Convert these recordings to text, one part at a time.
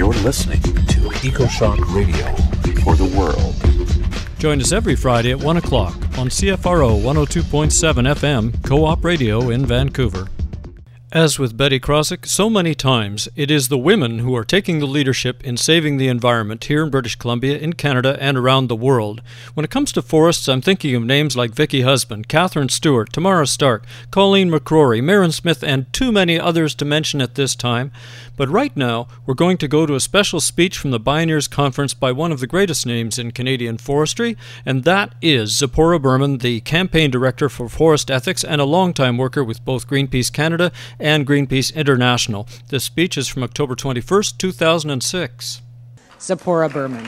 You're listening to EcoShock Radio for the world. Join us every Friday at 1 o'clock on CFRO 102.7 FM, Co-op Radio in Vancouver. As with Betty Krosick, so many times it is the women who are taking the leadership in saving the environment here in British Columbia, in Canada, and around the world. When it comes to forests, I'm thinking of names like Vicky Husband, Catherine Stewart, Tamara Stark, Colleen McCrory, Maren Smith, and too many others to mention at this time. But right now, we're going to go to a special speech from the Bioneers Conference by one of the greatest names in Canadian forestry, and that is Zipporah Berman, the campaign director for forest ethics and a longtime worker with both Greenpeace Canada and Greenpeace International. This speech is from October 21st, 2006. Zipporah Berman.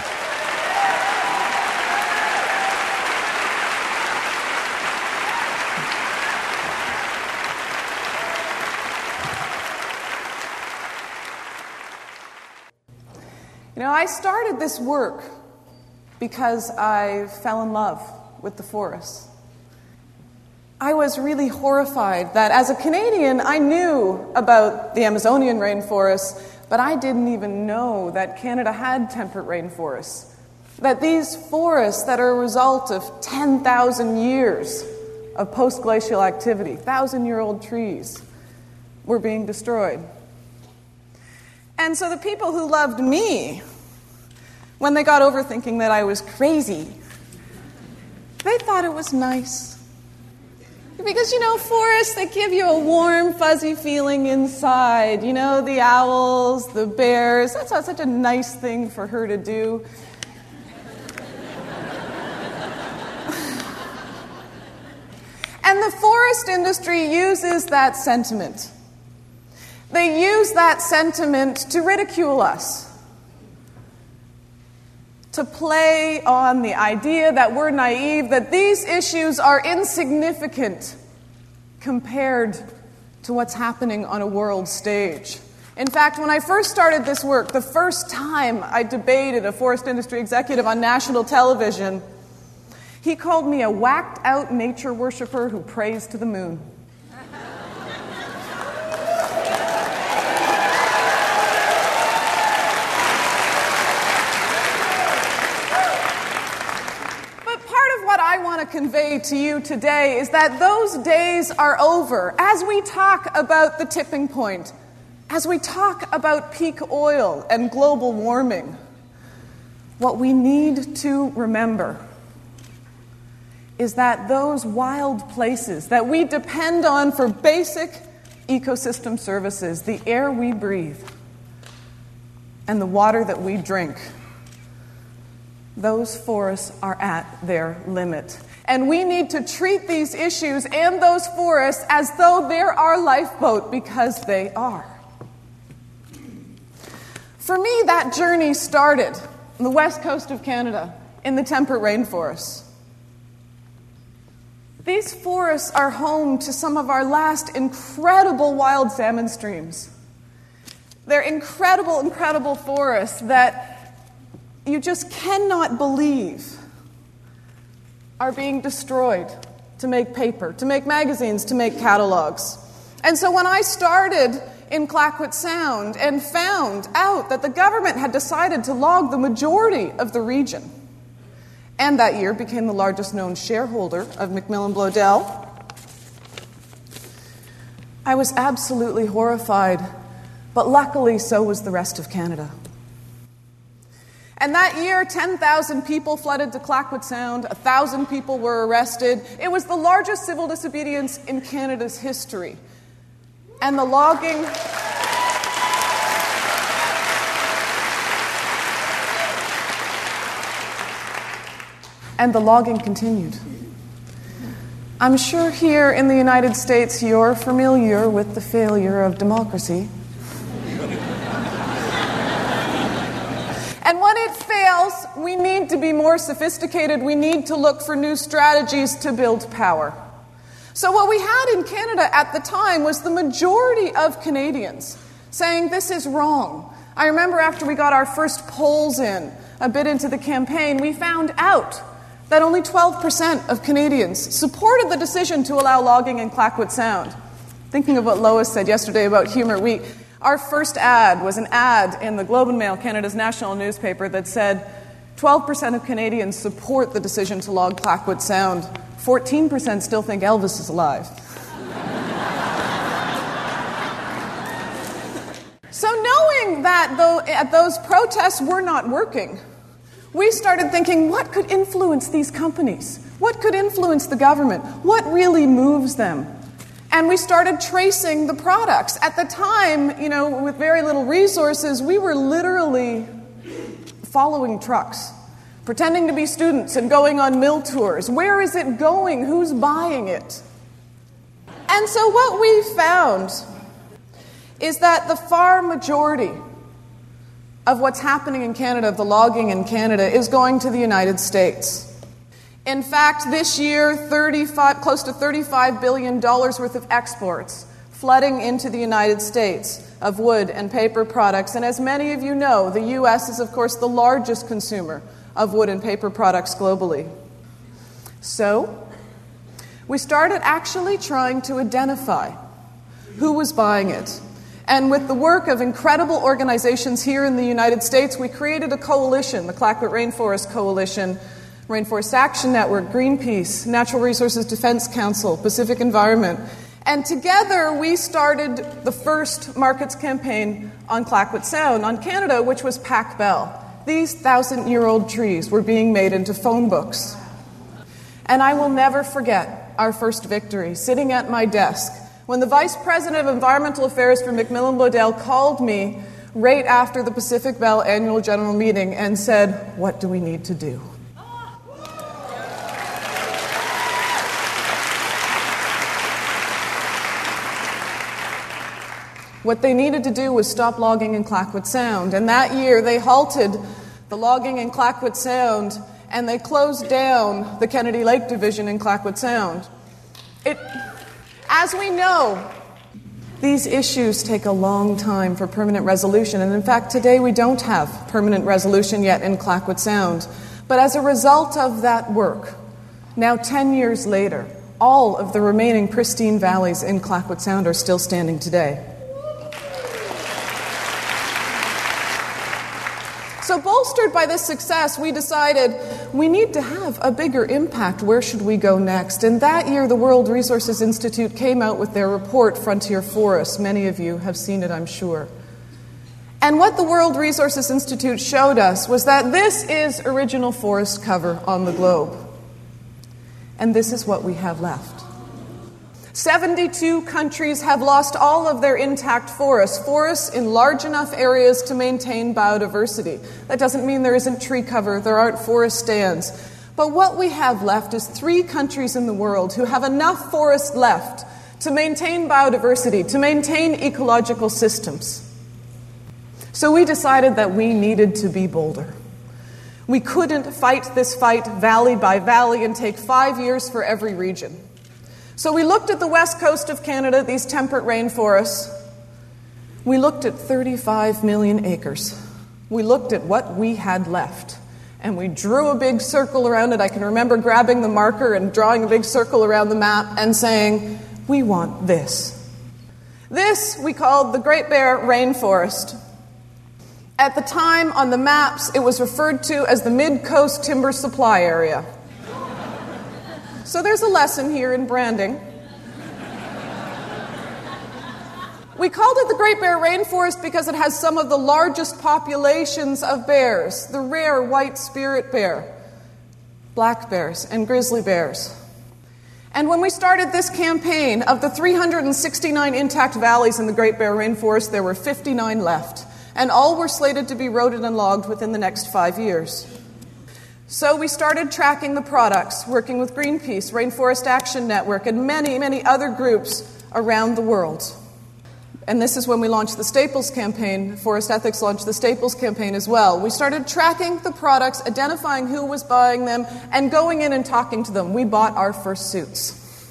You know, I started this work because I fell in love with the forests. I was really horrified that as a Canadian, I knew about the Amazonian rainforests, but I didn't even know that Canada had temperate rainforests. That these forests that are a result of 10,000 years of post-glacial activity, 1,000-year-old trees, were being destroyed. And so the people who loved me, when they got over thinking that I was crazy, they thought it was nice. Because, you know, forests, they give you a warm, fuzzy feeling inside. You know, the owls, the bears, that's not such a nice thing for her to do. And the forest industry uses that sentiment. They use that sentiment to ridicule us, to play on the idea that we're naive, that these issues are insignificant compared to what's happening on a world stage. In fact, when I first started this work, the first time I debated a forest industry executive on national television, he called me a whacked-out nature worshiper who prays to the moon. I want to convey to you today is that those days are over. As we talk about the tipping point, as we talk about peak oil and global warming, what we need to remember is that those wild places that we depend on for basic ecosystem services, the air we breathe and the water that we drink, those forests are at their limit. And we need to treat these issues and those forests as though they're our lifeboat, because they are. For me, that journey started on the west coast of Canada in the temperate rainforests. These forests are home to some of our last incredible wild salmon streams. They're incredible, incredible forests that you just cannot believe are being destroyed to make paper, to make magazines, to make catalogs. And so when I started in Clayoquot Sound and found out that the government had decided to log the majority of the region, and that year became the largest known shareholder of Macmillan Bloedel, I was absolutely horrified, but luckily so was the rest of Canada. And that year, 10,000 people flooded to Clayoquot Sound, 1,000 people were arrested. It was the largest civil disobedience in Canada's history. And the logging... and the logging continued. I'm sure here in the United States you're familiar with the failure of democracy. And when it fails, we need to be more sophisticated. We need to look for new strategies to build power. So what we had in Canada at the time was the majority of Canadians saying this is wrong. I remember after we got our first polls in, a bit into the campaign, we found out that only 12% of Canadians supported the decision to allow logging in Clayoquot Sound. Thinking of what Lois said yesterday about Humor Week, Our first ad was an ad in the Globe and Mail, Canada's national newspaper, that said 12% of Canadians support the decision to log Clayoquot Sound. 14% still think Elvis is alive. So knowing that those protests were not working, we started thinking, what could influence these companies? What could influence the government? What really moves them? And we started tracing the products. At the time, with very little resources, we were literally following trucks, pretending to be students and going on mill tours. Where is it going? Who's buying it? And so what we found is that the far majority of what's happening in Canada, of the logging in Canada, is going to the United States. In fact, this year, close to $35 billion worth of exports flooding into the United States of wood and paper products. And as many of you know, the U.S. is, of course, the largest consumer of wood and paper products globally. So, we started actually trying to identify who was buying it. And with the work of incredible organizations here in the United States, we created a coalition, the Clayoquot Rainforest Coalition, Rainforest Action Network, Greenpeace, Natural Resources Defense Council, Pacific Environment. And together we started the first markets campaign on Clayoquot Sound, on Canada, which was Pac Bell. These 1,000-year-old trees were being made into phone books. And I will never forget our first victory, sitting at my desk, when the Vice President of Environmental Affairs for Macmillan Bloedel called me right after the Pacific Bell Annual General Meeting and said, "What do we need to do?" What they needed to do was stop logging in Clayoquot Sound. And that year, they halted the logging in Clayoquot Sound, and they closed down the Kennedy Lake Division in Clayoquot Sound. As we know, these issues take a long time for permanent resolution. And in fact, today we don't have permanent resolution yet in Clayoquot Sound. But as a result of that work, now 10 years later, all of the remaining pristine valleys in Clayoquot Sound are still standing today. So bolstered by this success, we decided we need to have a bigger impact. Where should we go next? And that year, the World Resources Institute came out with their report, Frontier Forests. Many of you have seen it, I'm sure. And what the World Resources Institute showed us was that this is original forest cover on the globe. And this is what we have left. 72 countries have lost all of their intact forests in large enough areas to maintain biodiversity. That doesn't mean there isn't tree cover, there aren't forest stands. But what we have left is 3 countries in the world who have enough forest left to maintain biodiversity, to maintain ecological systems. So we decided that we needed to be bolder. We couldn't fight this fight valley by valley and take 5 years for every region. So we looked at the west coast of Canada, these temperate rainforests. We looked at 35 million acres. We looked at what we had left, and we drew a big circle around it. I can remember grabbing the marker and drawing a big circle around the map and saying, we want this. This we called the Great Bear Rainforest. At the time, on the maps, it was referred to as the Mid-Coast Timber Supply Area. So there's a lesson here in branding. We called it the Great Bear Rainforest because it has some of the largest populations of bears, the rare white spirit bear, black bears, and grizzly bears. And when we started this campaign, of the 369 intact valleys in the Great Bear Rainforest, there were 59 left, and all were slated to be roaded and logged within the next 5 years. So we started tracking the products, working with Greenpeace, Rainforest Action Network, and many, many other groups around the world. And this is when we launched the Staples campaign. Forest Ethics launched the Staples campaign as well. We started tracking the products, identifying who was buying them, and going in and talking to them. We bought our first suits.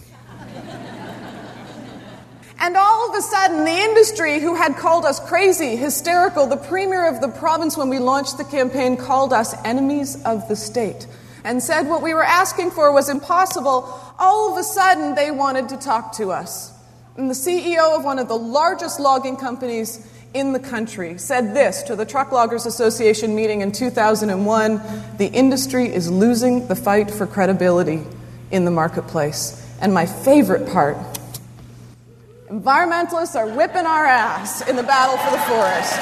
And all of a sudden, the industry, who had called us crazy, hysterical, the premier of the province when we launched the campaign called us enemies of the state and said what we were asking for was impossible. All of a sudden, they wanted to talk to us. and the CEO of one of the largest logging companies in the country, said this to the Truck Loggers Association meeting in 2001, "The industry is losing the fight for credibility in the marketplace." And my favorite part, environmentalists are whipping our ass in the battle for the forest.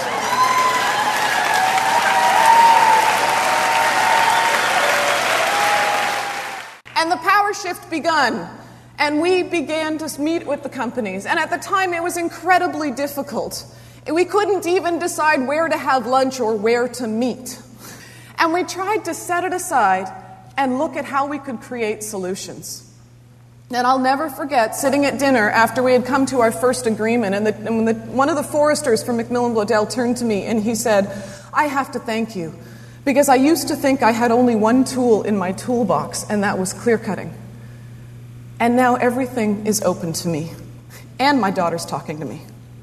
And the power shift begun, and we began to meet with the companies. And at the time, it was incredibly difficult. We couldn't even decide where to have lunch or where to meet. And we tried to set it aside and look at how we could create solutions. And I'll never forget sitting at dinner after we had come to our first agreement, and one of the foresters from Macmillan Bloedel turned to me and he said, "I have to thank you, because I used to think I had only one tool in my toolbox, and that was clear cutting. And now everything is open to me, and my daughter's talking to me."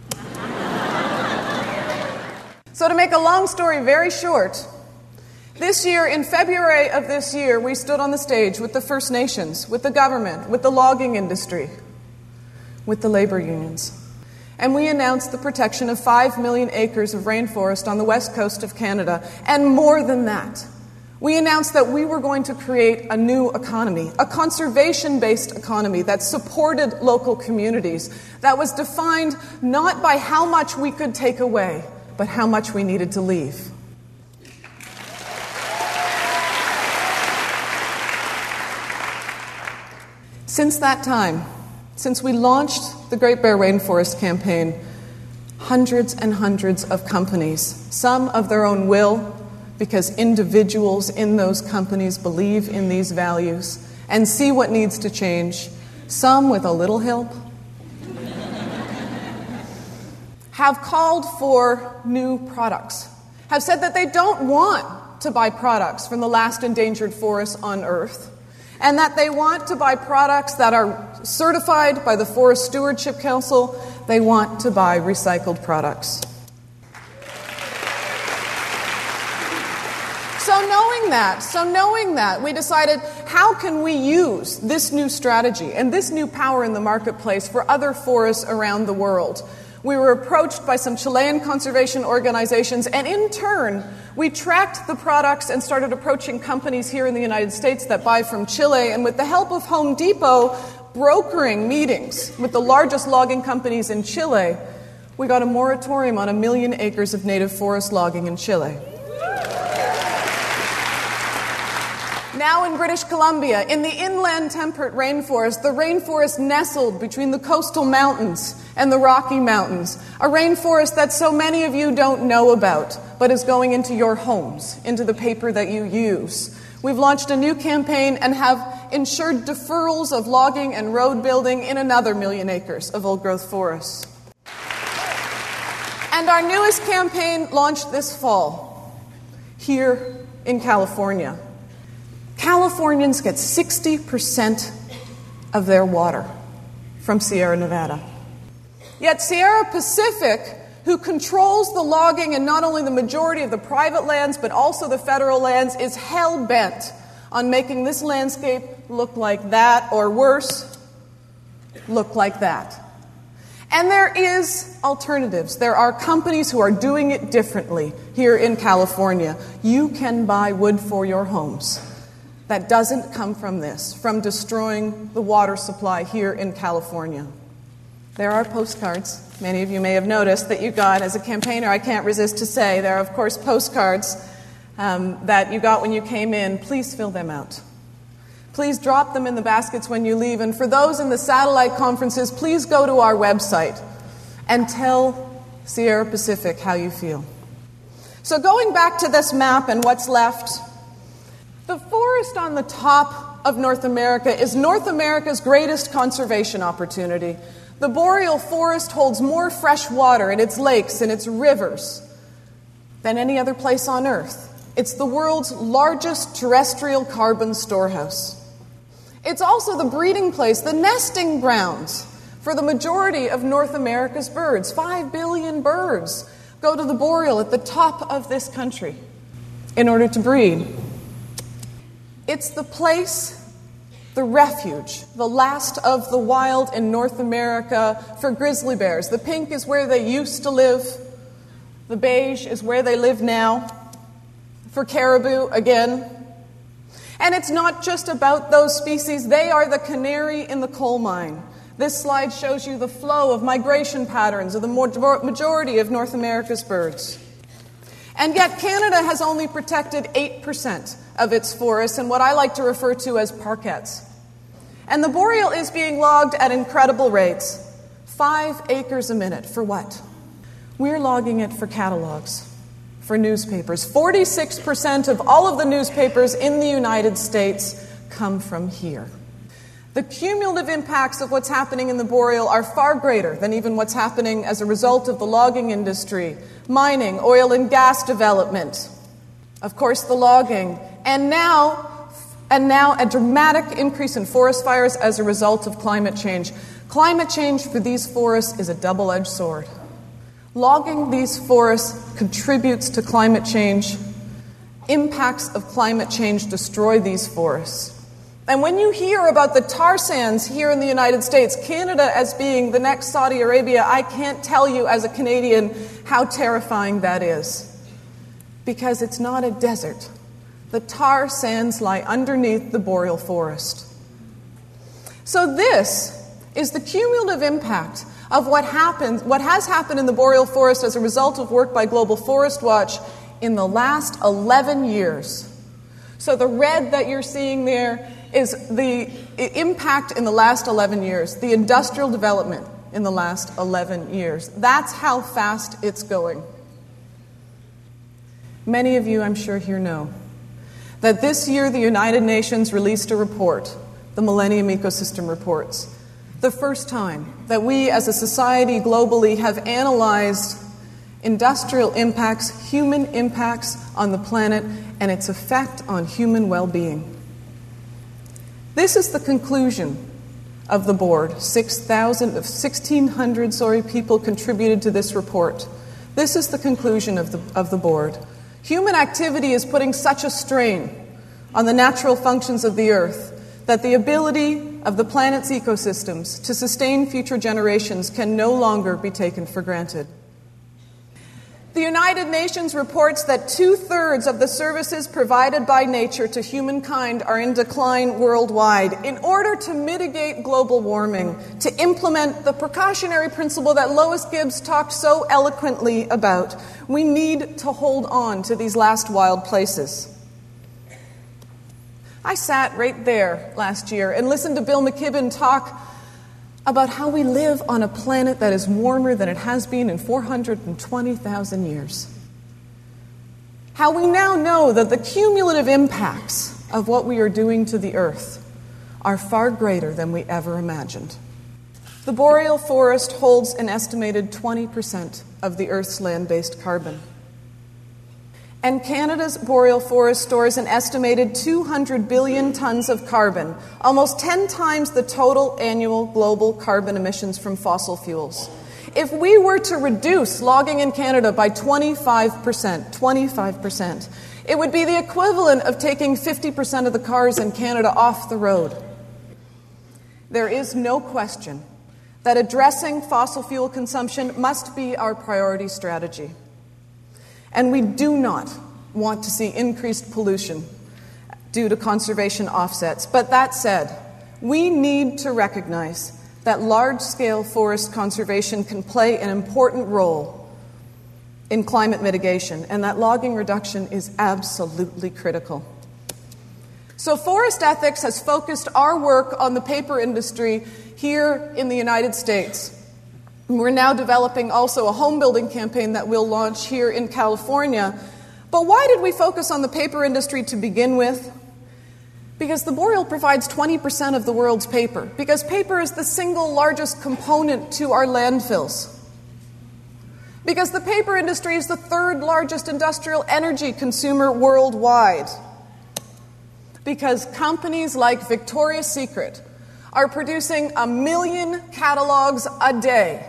So to make a long story very short, this year, in February of this year, we stood on the stage with the First Nations, with the government, with the logging industry, with the labor unions. And we announced the protection of 5 million acres of rainforest on the west coast of Canada. And more than that, we announced that we were going to create a new economy, a conservation-based economy that supported local communities, that was defined not by how much we could take away, but how much we needed to leave. Since that time, since we launched the Great Bear Rainforest Campaign, hundreds and hundreds of companies, some of their own will, because individuals in those companies believe in these values and see what needs to change, some with a little help, have called for new products, have said that they don't want to buy products from the last endangered forests on Earth, and that they want to buy products that are certified by the Forest Stewardship Council. They want to buy recycled products. So knowing that, we decided, how can we use this new strategy and this new power in the marketplace for other forests around the world? We were approached by some Chilean conservation organizations, and in turn, we tracked the products and started approaching companies here in the United States that buy from Chile, and with the help of Home Depot, brokering meetings with the largest logging companies in Chile, we got a moratorium on 1 million acres of native forest logging in Chile. Now in British Columbia, in the inland temperate rainforest, the rainforest nestled between the coastal mountains and the Rocky Mountains, a rainforest that so many of you don't know about, but is going into your homes, into the paper that you use. We've launched a new campaign and have ensured deferrals of logging and road building in another 1 million acres of old-growth forests. And our newest campaign launched this fall, here in California. Californians get 60% of their water from Sierra Nevada. Yet Sierra Pacific, who controls the logging and not only the majority of the private lands, but also the federal lands, is hell-bent on making this landscape look like that, or worse, look like that. And there is alternatives. There are companies who are doing it differently here in California. You can buy wood for your homes that doesn't come from this, from destroying the water supply here in California. There are postcards. Many of you may have noticed that you got, as a campaigner, I can't resist to say, there are, of course, postcards that you got when you came in. Please fill them out. Please drop them in the baskets when you leave. And for those in the satellite conferences, please go to our website and tell Sierra Pacific how you feel. So going back to this map and what's left, the forest on the top of North America is North America's greatest conservation opportunity. The boreal forest holds more fresh water in its lakes and its rivers than any other place on Earth. It's the world's largest terrestrial carbon storehouse. It's also the breeding place, the nesting grounds for the majority of North America's birds. 5 billion birds go to the boreal at the top of this country in order to breed. It's the place the refuge, the last of the wild in North America for grizzly bears. The pink is where they used to live. The beige is where they live now. For caribou, again. And it's not just about those species. They are the canary in the coal mine. This slide shows you the flow of migration patterns of the majority of North America's birds. And yet Canada has only protected 8% of its forests in what I like to refer to as parkettes. And the boreal is being logged at incredible rates. 5 acres a minute. For what? We're logging it for catalogs, for newspapers. 46% of all of the newspapers in the United States come from here. The cumulative impacts of what's happening in the boreal are far greater than even what's happening as a result of the logging industry, mining, oil and gas development, of course the logging, and now a dramatic increase in forest fires as a result of climate change. Climate change for these forests is a double-edged sword. Logging these forests contributes to climate change. Impacts of climate change destroy these forests. And when you hear about the tar sands here in the United States, Canada as being the next Saudi Arabia, I can't tell you as a Canadian how terrifying that is. Because it's not a desert. The tar sands lie underneath the boreal forest. So this is the cumulative impact of what has happened in the boreal forest as a result of work by Global Forest Watch in the last 11 years. So the red that you're seeing there is the impact in the last 11 years, the industrial development in the last 11 years. That's how fast it's going. Many of you, I'm sure, here know that this year the United Nations released a report, the Millennium Ecosystem Reports, the first time that we as a society globally have analyzed industrial impacts, human impacts on the planet, and its effect on human well-being. This is the conclusion of the board. 1,600 people contributed to this report. This is the conclusion of the board. Human activity is putting such a strain on the natural functions of the earth that the ability of the planet's ecosystems to sustain future generations can no longer be taken for granted. The United Nations reports that 2/3 of the services provided by nature to humankind are in decline worldwide. In order to mitigate global warming, to implement the precautionary principle that Lois Gibbs talked so eloquently about, we need to hold on to these last wild places. I sat right there last year and listened to Bill McKibben talk about how we live on a planet that is warmer than it has been in 420,000 years. How we now know that the cumulative impacts of what we are doing to the Earth are far greater than we ever imagined. The boreal forest holds an estimated 20% of the Earth's land-based carbon. And Canada's boreal forest stores an estimated 200 billion tons of carbon, almost 10 times the total annual global carbon emissions from fossil fuels. If we were to reduce logging in Canada by 25%, it would be the equivalent of taking 50% of the cars in Canada off the road. There is no question that addressing fossil fuel consumption must be our priority strategy. And we do not want to see increased pollution due to conservation offsets. But that said, we need to recognize that large-scale forest conservation can play an important role in climate mitigation, and that logging reduction is absolutely critical. So Forest Ethics has focused our work on the paper industry here in the United States. We're now developing also a home building campaign that we'll launch here in California. But why did we focus on the paper industry to begin with? Because the boreal provides 20% of the world's paper. Because paper is the single largest component to our landfills. Because the paper industry is the third largest industrial energy consumer worldwide. Because companies like Victoria's Secret are producing 1 million catalogs a day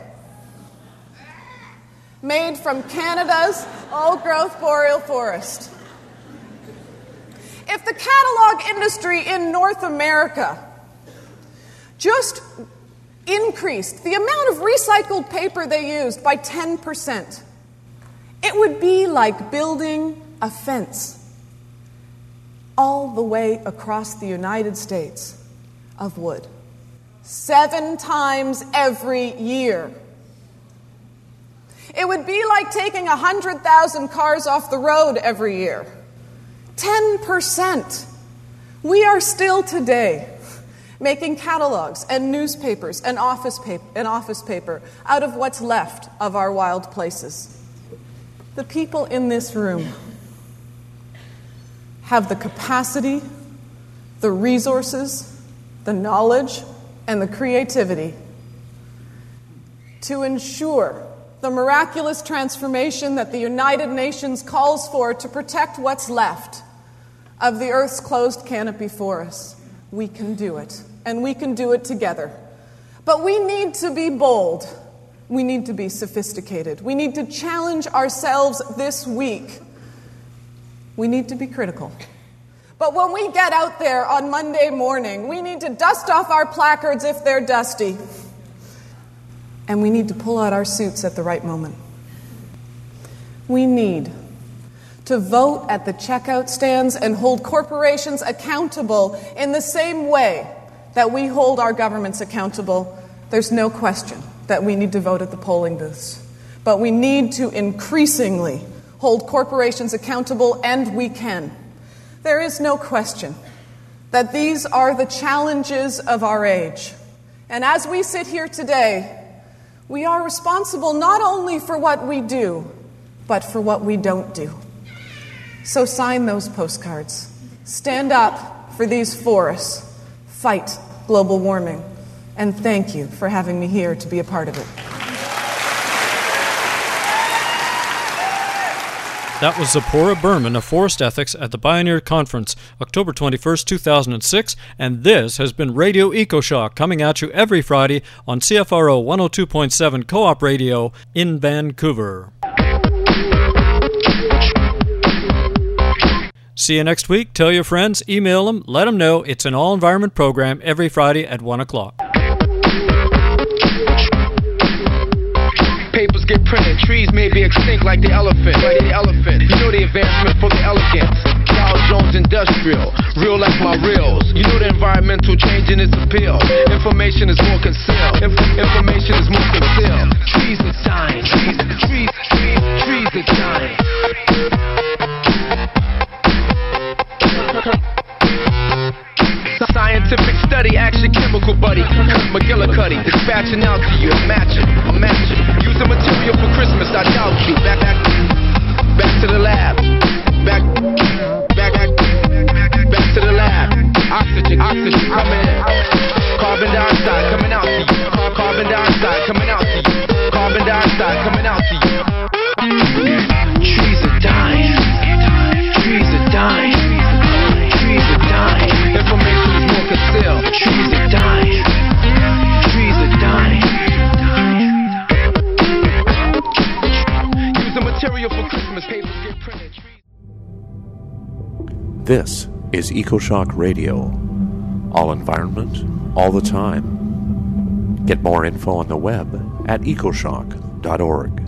made from Canada's old-growth boreal forest. If the catalog industry in North America just increased the amount of recycled paper they used by 10%, it would be like building a fence all the way across the United States of wood. 7 times every year. It would be like taking 100,000 cars off the road every year. 10%. We are still today making catalogs and newspapers and office paper out of what's left of our wild places. The people in this room have the capacity, the resources, the knowledge, and the creativity to ensure the miraculous transformation that the United Nations calls for to protect what's left of the Earth's closed canopy for us. We can do it, and we can do it together. But we need to be bold. We need to be sophisticated. We need to challenge ourselves this week. We need to be critical. But when we get out there on Monday morning, we need to dust off our placards if they're dusty. And we need to pull out our suits at the right moment. We need to vote at the checkout stands and hold corporations accountable in the same way that we hold our governments accountable. There's no question that we need to vote at the polling booths. But we need to increasingly hold corporations accountable, and we can. There is no question that these are the challenges of our age. And as we sit here today, we are responsible not only for what we do, but for what we don't do. So sign those postcards. Stand up for these forests. Fight global warming. And thank you for having me here to be a part of it. That was Zipporah Berman of Forest Ethics at the Pioneer Conference, October 21st, 2006, and this has been Radio EcoShock, coming at you every Friday on CFRO 102.7 Co-op Radio in Vancouver. See you next week. Tell your friends, email them, let them know it's an all-environment program every Friday at 1 o'clock. Papers get printed, trees may be extinct like the elephant. You know the advancement for the elegance. Dow Jones Industrial, real like my reels. You know the environmental change in its appeal. Information is more concealed. Information is more concealed. Trees are dying. Trees are dying. Scientific study, action, chemical buddy. McGillicuddy, dispatching out to you. I'm matching. Using material for Christmas, I doubt you. Back to the lab. Back to the lab. Oxygen coming in. Carbon dioxide coming out to you. Carbon dioxide coming out to you. Carbon dioxide coming out to you. Trees are dying. Trees are dying. Trees are dying. Information is more concealed. Trees are dying. Trees are dying. Use the material for Christmas, papers get printed. This is EcoShock Radio. All environment, all the time. Get more info on the web at ecoshock.org.